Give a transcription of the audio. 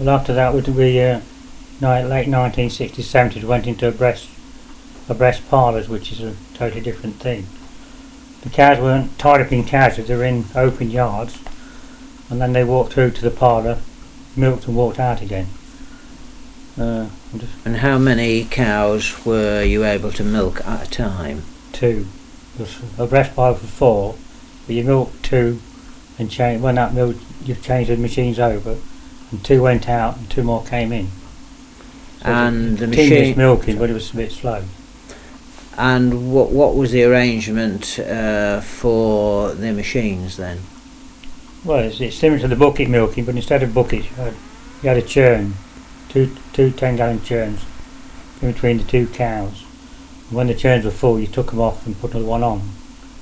Well, after that, late 1960s, 70s, went into breast parlours, which is a totally different thing. The cows weren't tied up in cowshed, they were in open yards, and then they walked through to the parlour, milked and walked out again. And how many cows were you able to milk at a time? 2. A breast parlour for 4, but you milk 2 and when that milk, you've changed the machines over, and 2 went out and 2 more came in. So and the continuous machine milking, but it was a bit slow. And what was the arrangement for the machines then? Well, it's similar to the bucket milking, but instead of buckets, you had a churn, two 10-gallon churns in between the 2 cows. And when the churns were full, you took them off and put another one on.